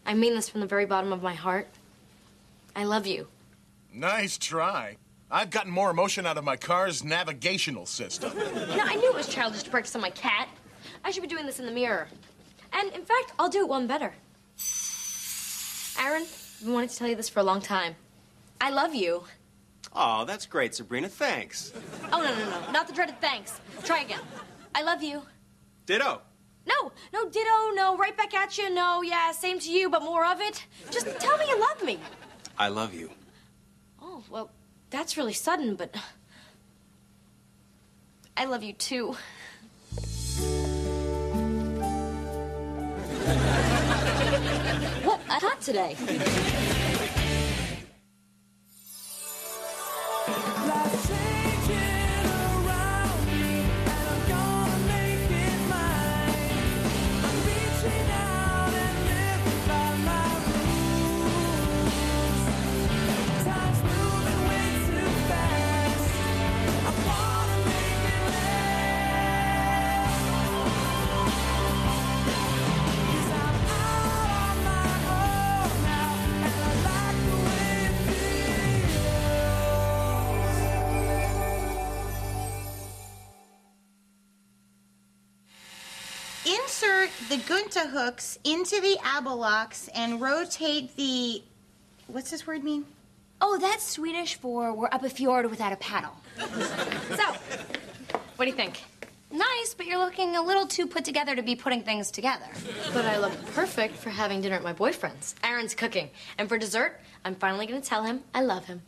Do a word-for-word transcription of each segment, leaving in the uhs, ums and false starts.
I mean this from the very bottom of my heart. I love you. Nice try. I've gotten more emotion out of my car's navigational system. You know, I knew it was childish to practice on my cat. I should be doing this in the mirror. And, in fact, I'll do it one better. Aaron, I've been wanting to tell you this for a long time. I love you. Oh, that's great, Sabrina. Thanks. Oh, no, no, no. Not the dreaded thanks. Try again. I love you. Ditto. No, no, ditto, no. Right back at you, no. Yeah, same to you, but more of it. Just tell me you love me. I love you. Oh, well, that's really sudden, but... I love you, too. What? Hot today. Insert the Gunta hooks into the Abalocks and rotate the... What's this word mean? Oh, that's Swedish for we're up a fjord without a paddle. So, what do you think? Nice, but you're looking a little too put together to be putting things together. But I look perfect for having dinner at my boyfriend's. Aaron's cooking. And for dessert, I'm finally going to tell him I love him.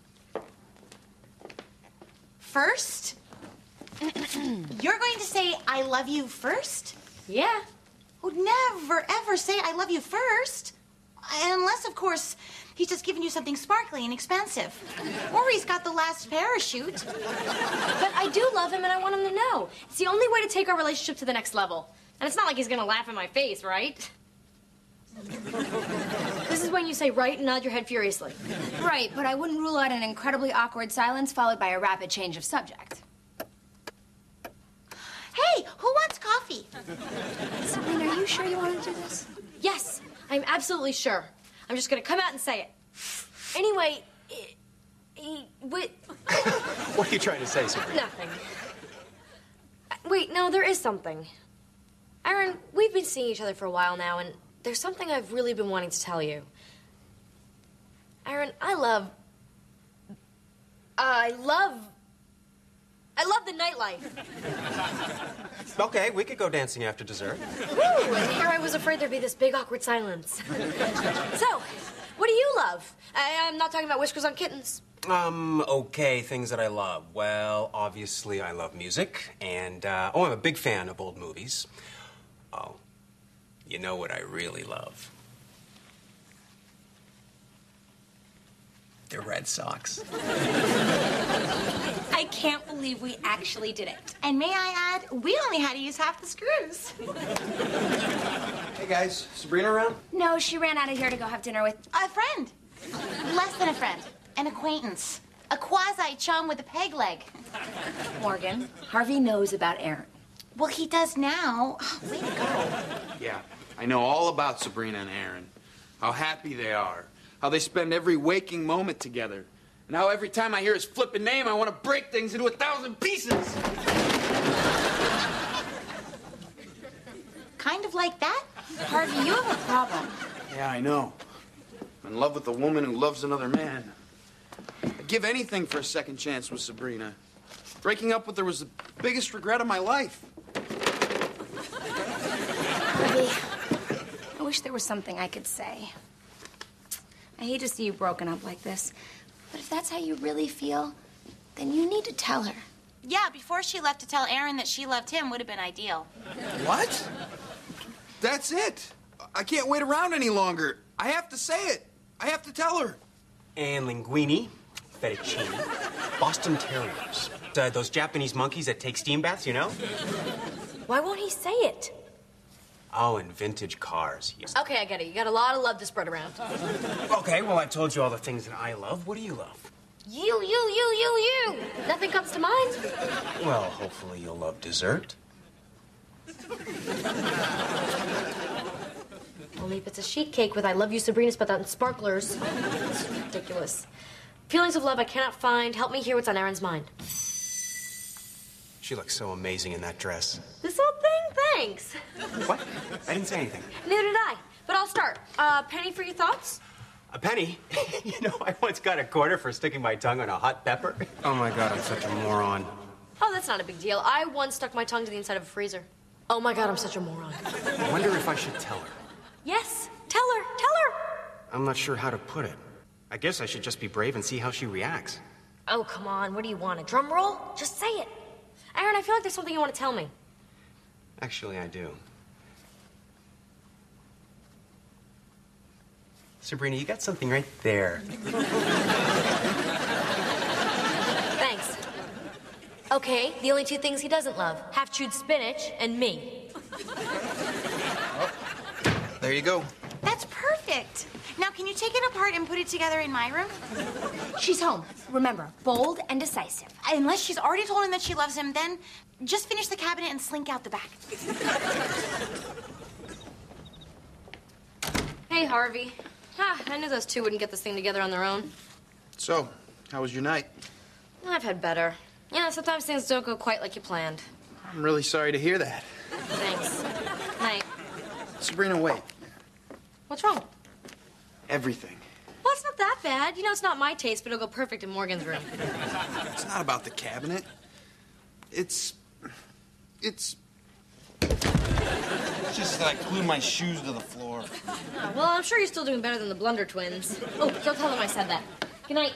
First? You're going to say I love you first? Yeah. Would never, ever say I love you first. Unless, of course, he's just giving you something sparkly and expensive. Or he's got the last parachute. But I do love him and I want him to know. It's the only way to take our relationship to the next level. And it's not like he's gonna laugh in my face, right? This is when you say right and nod your head furiously. Right, but I wouldn't rule out an incredibly awkward silence followed by a rapid change of subject. Hey, who wants coffee? Sabrina, are you sure you want to do this? Yes, I'm absolutely sure. I'm just gonna come out and say it. Anyway, he, he, wait. What are you trying to say, Sabrina? Nothing. Wait, no, there is something. Aaron, we've been seeing each other for a while now, and there's something I've really been wanting to tell you. Aaron, I love... I love... I love the nightlife. Okay, we could go dancing after dessert. Woo! And here I was afraid there'd be this big awkward silence. So, what do you love? I, I'm not talking about Whiskers on Kittens. Um, okay, things that I love. Well, obviously I love music, and, uh, oh, I'm a big fan of old movies. Oh, you know what I really love? The Red Sox. I can't believe we actually did it. And may I add, we only had to use half the screws. Hey, guys, Sabrina around? No, she ran out of here to go have dinner with... A friend. Less than a friend. An acquaintance. A quasi-chum with a peg leg. Morgan, Harvey knows about Aaron. Well, he does now. Oh, way to go. Yeah, I know all about Sabrina and Aaron. How happy they are. How they spend every waking moment together. And how every time I hear his flippin' name, I want to break things into a thousand pieces. Kind of like that? Harvey, you have a problem. Yeah, I know. I'm in love with a woman who loves another man. I'd give anything for a second chance with Sabrina. Breaking up with her was the biggest regret of my life. Harvey, I wish there was something I could say. I hate to see you broken up like this. But if that's how you really feel, then you need to tell her. Yeah, before she left to tell Aaron that she loved him would have been ideal. What? That's it. I can't wait around any longer. I have to say it. I have to tell her. And linguine, fettuccine, Boston Terriers. Uh, those Japanese monkeys that take steam baths, you know? Why won't he say it? Oh, and vintage cars. Yes. Okay, I get it. You got a lot of love to spread around. Okay, well, I told you all the things that I love. What do you love? You, you, you, you, you. Nothing comes to mind. Well, hopefully you'll love dessert. Only Only if it's a sheet cake with I love you, Sabrina, spelled out in sparklers. It's ridiculous. Feelings of love I cannot find. Help me hear what's on Aaron's mind. She looks so amazing in that dress. This old thing? Thanks. What? I didn't say anything. Neither did I. But I'll start. Uh, Penny for your thoughts? A penny? You know, I once got a quarter for sticking my tongue on a hot pepper. Oh, my God, I'm such a moron. Oh, that's not a big deal. I once stuck my tongue to the inside of a freezer. Oh, my God, I'm such a moron. I wonder if I should tell her. Yes, tell her, tell her. I'm not sure how to put it. I guess I should just be brave and see how she reacts. Oh, come on. What do you want, a drum roll? Just say it. Aaron, I feel like there's something you want to tell me. Actually, I do. Sabrina, you got something right there. Thanks. Okay, the only two things he doesn't love, half-chewed spinach and me. Oh, there you go. That's perfect. Now, can you take it apart and put it together in my room? She's home. Remember, bold and decisive. Unless she's already told him that she loves him, then just finish the cabinet and slink out the back. Hey, Harvey. Ah, I knew those two wouldn't get this thing together on their own. So, how was your night? I've had better. You know, sometimes things don't go quite like you planned. I'm really sorry to hear that. Thanks. Night. Sabrina, wait. What's wrong? Everything. Well, it's not that bad. You know, it's not my taste, but it'll go perfect in Morgan's room. It's not about the cabinet. It's... It's... It's just that I glued my shoes to the floor. Oh, well, I'm sure you're still doing better than the Blunder twins. Oh, don't tell them I said that. Good night.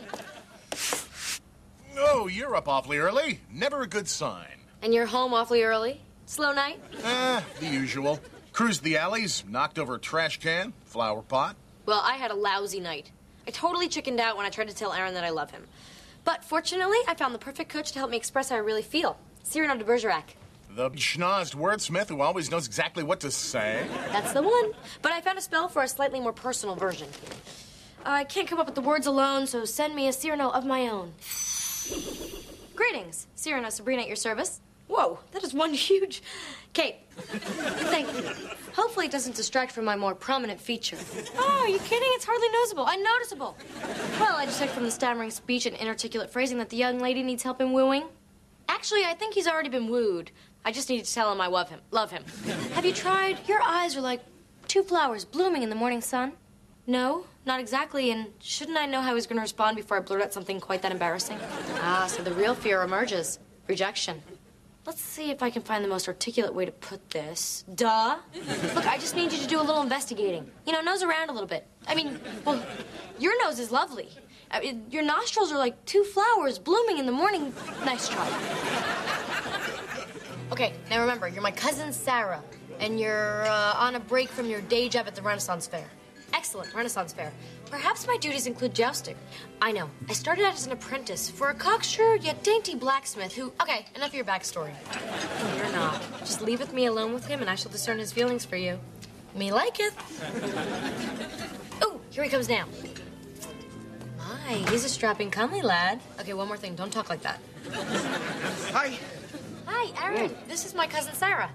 Oh, you're up awfully early. Never a good sign. And you're home awfully early? Slow night? Eh, the usual. Cruised the alleys, knocked over a trash can, flower pot. Well, I had a lousy night. I totally chickened out when I tried to tell Aaron that I love him. But fortunately, I found the perfect coach to help me express how I really feel. Cyrano de Bergerac. The schnozzed wordsmith who always knows exactly what to say. That's the one. But I found a spell for a slightly more personal version. I can't come up with the words alone, so send me a Cyrano of my own. Greetings, Cyrano Sabrina at your service. Whoa, that is one huge cape. Thank you. Hopefully it doesn't distract from my more prominent feature. Oh, are you kidding? It's hardly noticeable. Unnoticeable. Well, I just took from the stammering speech and inarticulate phrasing that the young lady needs help in wooing. Actually, I think he's already been wooed. I just need to tell him I love him. Love him. Have you tried? Your eyes are like two flowers blooming in the morning sun. No, not exactly, and shouldn't I know how he's going to respond before I blurt out something quite that embarrassing? Ah, so the real fear emerges. Rejection. Let's see if I can find the most articulate way to put this. Duh. Look, I just need you to do a little investigating. You know, nose around a little bit. I mean, well, your nose is lovely. I mean, your nostrils are like two flowers blooming in the morning. Nice try. Okay, now remember, you're my cousin Sarah, and you're uh, on a break from your day job at the Renaissance Fair. Excellent, Renaissance Fair. Perhaps my duties include jousting. I know. I started out as an apprentice for a cocksure yet dainty blacksmith who... Okay, enough of your backstory. No, you're not. Just leave with me alone with him, and I shall discern his feelings for you. Me liketh. Oh, here he comes now. My, he's a strapping, comely lad. Okay, one more thing. Don't talk like that. Hi. Hi, Aaron. This is my cousin Sarah.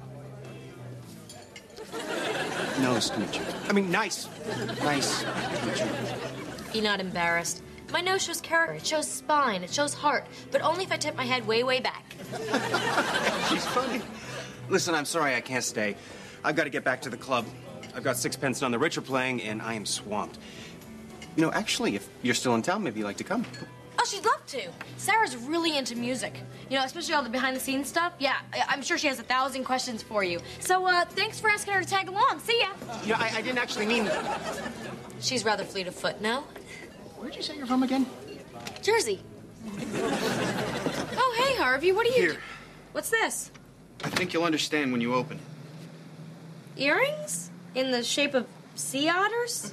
Nice to meet you. I mean, nice. Nice to meet you. Be not embarrassed. My nose shows character. It shows spine. It shows heart. But only if I tip my head way, way back. She's funny. Listen, I'm sorry I can't stay. I've got to get back to the club. I've got Sixpence None the Rich are playing, and I am swamped. You know, actually, if you're still in town, maybe you'd like to come. Oh, she'd love to. Sarah's really into music. You know, especially all the behind-the-scenes stuff. Yeah, I- I'm sure she has a thousand questions for you. So, uh, thanks for asking her to tag along. See ya. You know, I, I didn't actually mean... She's rather fleet of foot, no? Where'd you say you're from again? Jersey. Oh, hey, Harvey, what are you... Here. do- What's this? I think you'll understand when you open it. Earrings? In the shape of sea otters?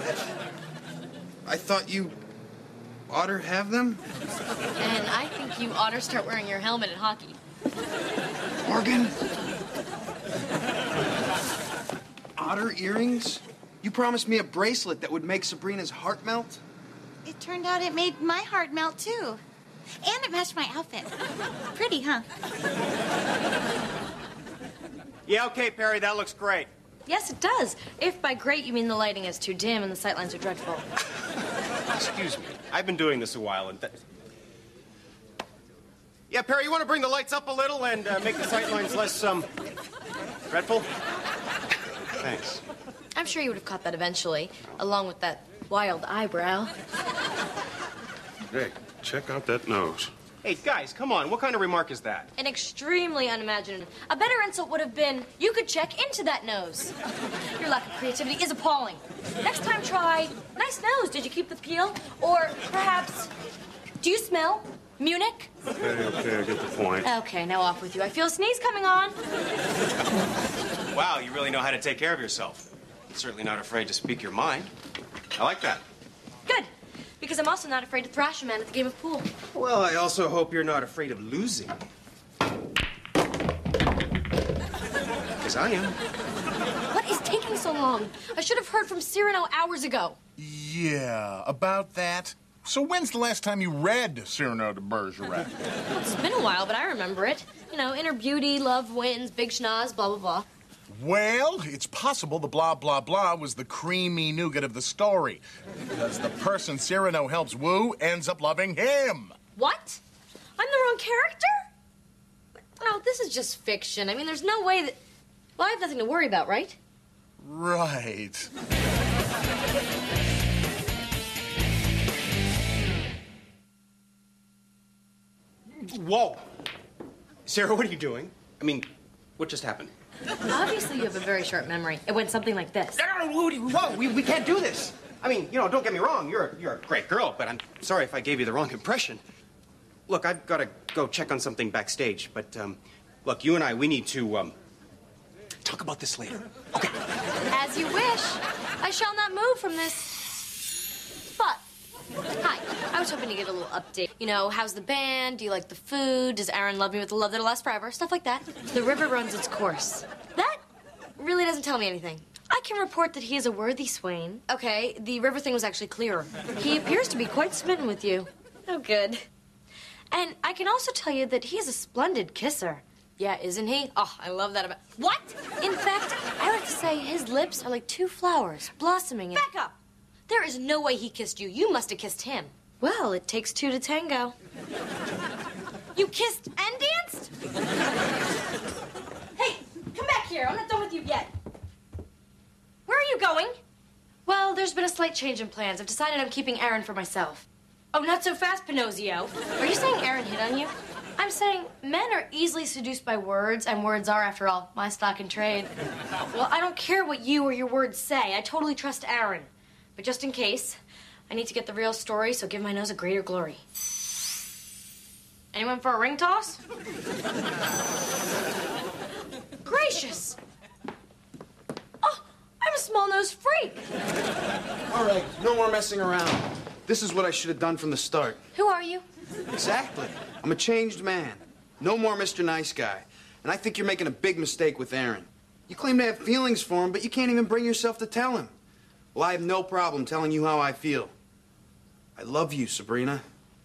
I thought you ought to have them. And I think you ought to start wearing your helmet at hockey. Morgan. Otter earrings? You promised me a bracelet that would make Sabrina's heart melt? It turned out it made my heart melt, too. And it matched my outfit. Pretty, huh? Yeah, okay, Perry, that looks great. Yes, it does. If by great you mean the lighting is too dim and the sightlines are dreadful. Excuse me. I've been doing this a while, and... Th yeah, Perry, you want to bring the lights up a little and uh, make the sightlines less, um, dreadful? Thanks. I'm sure you would have caught that eventually, along with that wild eyebrow. Hey, check out that nose. Hey, guys, come on. What kind of remark is that? An extremely unimaginative. A better insult would have been, you could check into that nose. Your lack of creativity is appalling. Next time try, nice nose, did you keep the peel? Or perhaps, do you smell Munich? Okay, okay, I get the point. Okay, now off with you. I feel a sneeze coming on. Wow, you really know how to take care of yourself. Certainly not afraid to speak your mind. I like that. Good, because I'm also not afraid to thrash a man at the game of pool. Well, I also hope you're not afraid of losing. Because I am. What is taking so long? I should have heard from Cyrano hours ago. Yeah, about that. So when's the last time you read Cyrano de Bergerac? Well, it's been a while, but I remember it. You know, inner beauty, love wins, big schnoz, blah, blah, blah. Well, it's possible the blah, blah, blah was the creamy nougat of the story. Because the person Cyrano helps woo ends up loving him. What? I'm the wrong character? Oh, this is just fiction. I mean, there's no way that... Well, I have nothing to worry about, right? Right. Whoa. Sarah, what are you doing? I mean, what just happened? Obviously, you have a very short memory. It went something like this. No, no, no, whoa, we, we can't do this. I mean, you know, don't get me wrong. You're a, you're a great girl, but I'm sorry if I gave you the wrong impression. Look, I've got to go check on something backstage, but, um, look, you and I, we need to, um, talk about this later. Okay. As you wish. I shall not move from this spot. Hi. I was hoping to get a little update. You know, how's the band? Do you like the food? Does Aaron love me with the love that'll last forever? Stuff like that. The river runs its course. That really doesn't tell me anything. I can report that he is a worthy swain. Okay, the river thing was actually clearer. He appears to be quite smitten with you. Oh, good. And I can also tell you that he is a splendid kisser. Yeah, isn't he? Oh, I love that about... What? In fact, I like to say his lips are like two flowers blossoming in... Back up! There is no way he kissed you. You must have kissed him. Well, it takes two to tango. You kissed and danced? Hey, come back here. I'm not done with you yet. Where are you going? Well, there's been a slight change in plans. I've decided I'm keeping Aaron for myself. Oh, not so fast, Pinocchio. Are you saying Aaron hit on you? I'm saying men are easily seduced by words, and words are, after all, my stock in trade. Well, I don't care what you or your words say. I totally trust Aaron. But just in case, I need to get the real story, so give my nose a greater glory. Anyone for a ring toss? Gracious! Oh, I'm a small-nosed freak. All right, no more messing around. This is what I should have done from the start. Who are you? Exactly. I'm a changed man. No more Mister Nice Guy. And I think you're making a big mistake with Aaron. You claim to have feelings for him, but you can't even bring yourself to tell him. Well, I have no problem telling you how I feel. I love you, Sabrina.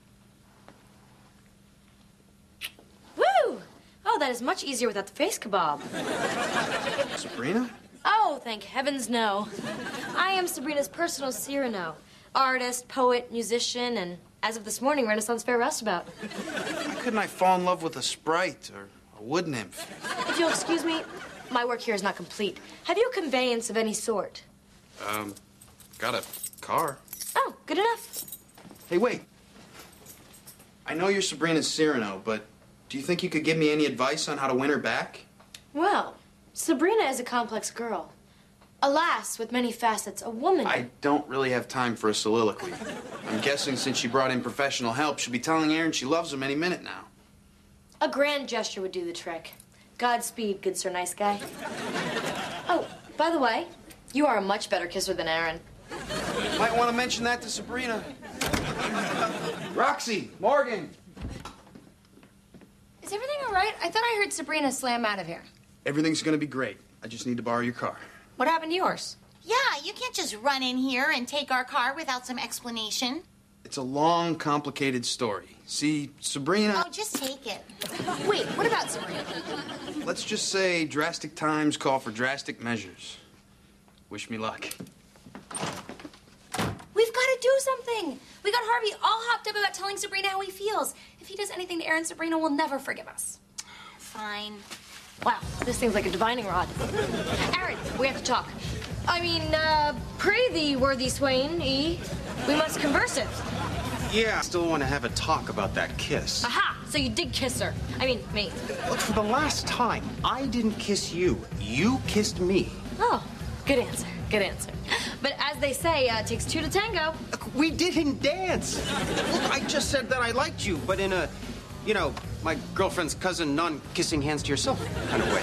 Woo! Oh, that is much easier without the face kebab. Sabrina? Oh, thank heavens, no. I am Sabrina's personal Cyrano. Artist, poet, musician, and as of this morning, Renaissance Fair roustabout. Why couldn't I fall in love with a sprite or a wood nymph? If you'll excuse me, my work here is not complete. Have you a conveyance of any sort? Um, got a car. Oh, good enough. Hey, wait. I know you're Sabrina's Cyrano, but do you think you could give me any advice on how to win her back? Well, Sabrina is a complex girl. Alas, with many facets, a woman... I don't really have time for a soliloquy. I'm guessing since she brought in professional help, she'll be telling Aaron she loves him any minute now. A grand gesture would do the trick. Godspeed, good Sir Nice Guy. Oh, by the way, you are a much better kisser than Aaron. Might want to mention that to Sabrina. Roxy, Morgan. Is everything all right? I thought I heard Sabrina slam out of here. Everything's going to be great. I just need to borrow your car. What happened to yours? Yeah, you can't just run in here and take our car without some explanation. It's a long, complicated story. See, Sabrina... Oh, just take it. Wait, what about Sabrina? Let's just say drastic times call for drastic measures. Wish me luck. We've got to do something. We got Harvey all hopped up about telling Sabrina how he feels. If he does anything to Aaron, Sabrina will never forgive us. Fine. Wow, this seems like a divining rod. Aaron, we have to talk. I mean, uh, pray thee, worthy swain, E. We must converseth. Yeah, I still want to have a talk about that kiss. Aha! So you did kiss her. I mean, me. Look, for the last time, I didn't kiss you. You kissed me. Oh, good answer. Good answer. But as they say, uh, it takes two to tango. Look, we didn't dance. Look, I just said that I liked you, but in a, you know, my girlfriend's cousin, non-kissing hands to yourself kind of way.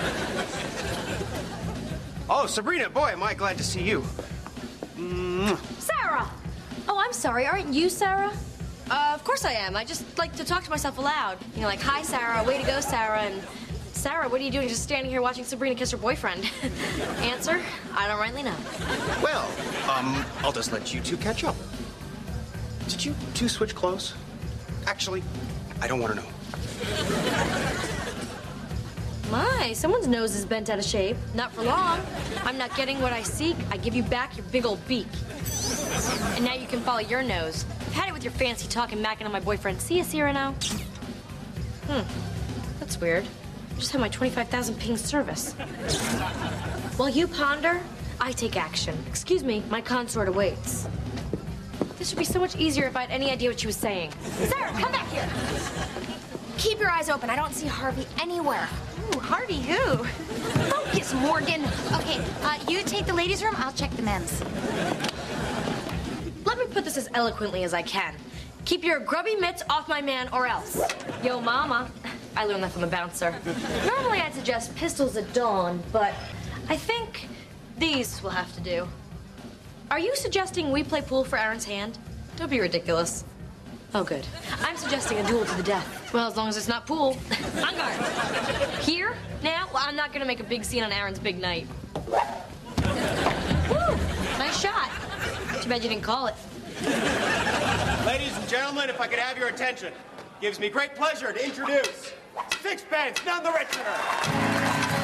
Oh, Sabrina, boy, am I glad to see you. Mwah. Sarah! Oh, I'm sorry. Aren't you Sarah? Uh, of course I am. I just like to talk to myself aloud. You know, like, hi, Sarah. Way to go, Sarah. And Sarah, what are you doing just standing here watching Sabrina kiss her boyfriend? Answer, I don't rightly know. Well, um, I'll just let you two catch up. Did you two switch clothes? Actually, I don't want to know. My, someone's nose is bent out of shape. Not for long. I'm not getting what I seek. I give you back your big old beak. And now you can follow your nose. I've had it with your fancy talk and macking on my boyfriend. See you, Cyrano? Hmm. That's weird. I just had my twenty-five thousand ping service. While you ponder, I take action. Excuse me, my consort awaits. This would be so much easier if I had any idea what she was saying. Sarah, come back here. Keep your eyes open. I don't see Harvey anywhere. Ooh, Harvey who? Focus, Morgan. Okay, uh, you take the ladies' room, I'll check the men's. Let me put this as eloquently as I can. Keep your grubby mitts off my man or else. Yo, mama. I learned that from a bouncer. Normally I'd suggest pistols at dawn, but I think these will have to do. Are you suggesting we play pool for Aaron's hand? Don't be ridiculous. Oh, good. I'm suggesting a duel to the death. Well, as long as it's not pool. On guard. Here? Now? Well, I'm not gonna make a big scene on Aaron's big night. Woo! Nice shot. Too bad you didn't call it. Ladies and gentlemen, if I could have your attention. Gives me great pleasure to introduce Sixpence None the Richer.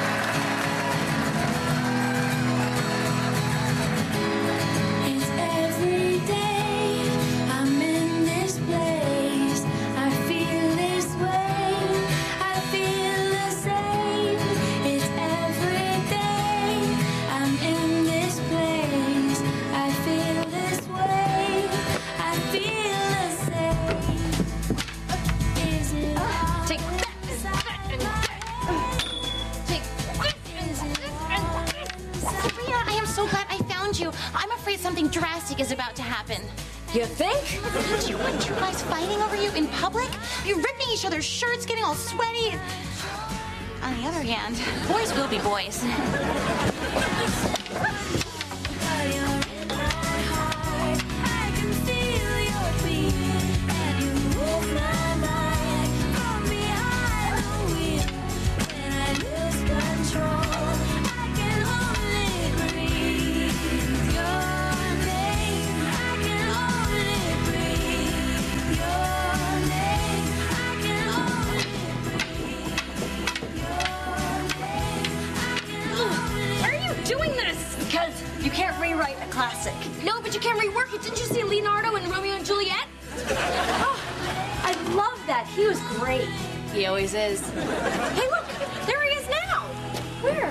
You. I'm afraid something drastic is about to happen. You think? Don't you want two guys fighting over you in public? You're ripping each other's shirts, getting all sweaty. On the other hand, boys will be boys. Classic. No, but you can't rework it. Didn't you see Leonardo in Romeo and Juliet? Oh, I love that. He was great. He always is. Hey, look! There he is now! Where?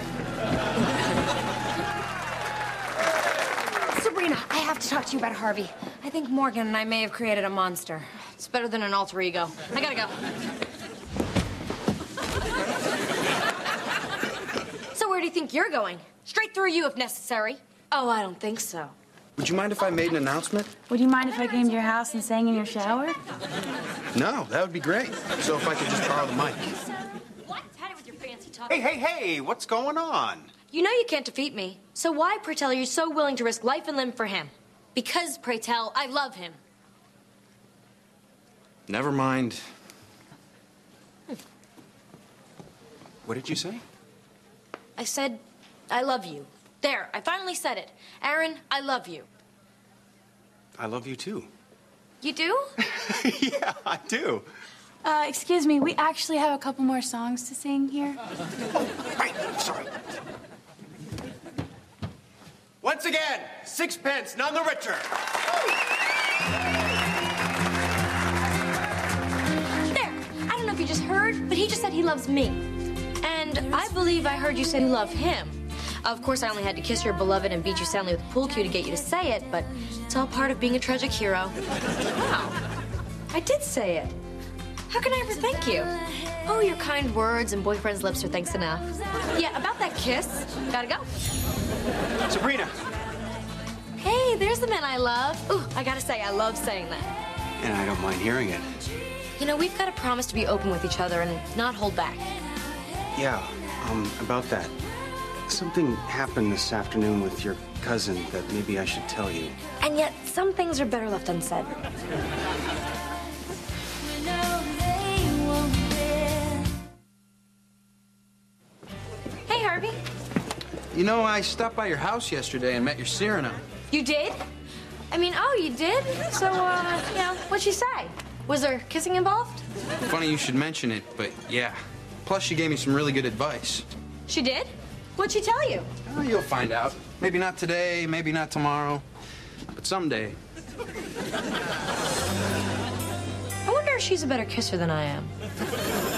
Sabrina, I have to talk to you about Harvey. I think Morgan and I may have created a monster. It's better than an alter ego. I gotta go. So where do you think you're going? Straight through you if necessary. Oh, I don't think so. Would you mind if I made an announcement? Would you mind if I came to your house and sang in your shower? No, that would be great. So if I could just borrow the mic. What? Had it with your fancy talk. Hey, hey, hey, what's going on? You know you can't defeat me. So why, pray tell, are you so willing to risk life and limb for him? Because, pray tell, I love him. Never mind. What did you say? I said, I love you. There, I finally said it. Aaron, I love you. I love you too. You do? Yeah, I do. Uh, excuse me, we actually have a couple more songs to sing here. Oh, right, sorry. Once again, sixpence, none the richer. There. I don't know if you just heard, but he just said he loves me. And I believe I heard you say you love him. Of course, I only had to kiss your beloved and beat you soundly with a pool cue to get you to say it, but it's all part of being a tragic hero. Wow. I did say it. How can I ever thank you? Oh, your kind words and boyfriend's lips are thanks enough. Yeah, about that kiss. Gotta go. Sabrina. Hey, there's the man I love. Ooh, I gotta say, I love saying that. And I don't mind hearing it. You know, we've got to promise to be open with each other and not hold back. Yeah, um, about that. Something happened this afternoon with your cousin that maybe I should tell you. And yet, some things are better left unsaid. Hey, Harvey. You know, I stopped by your house yesterday and met your Cyrano. You did? I mean, oh, you did? So, uh, you know, what'd she say? Was there kissing involved? Funny you should mention it, but yeah. Plus, she gave me some really good advice. She did? What'd she tell you? Oh, you'll find out. Maybe not today, maybe not tomorrow, but someday. I wonder if she's a better kisser than I am.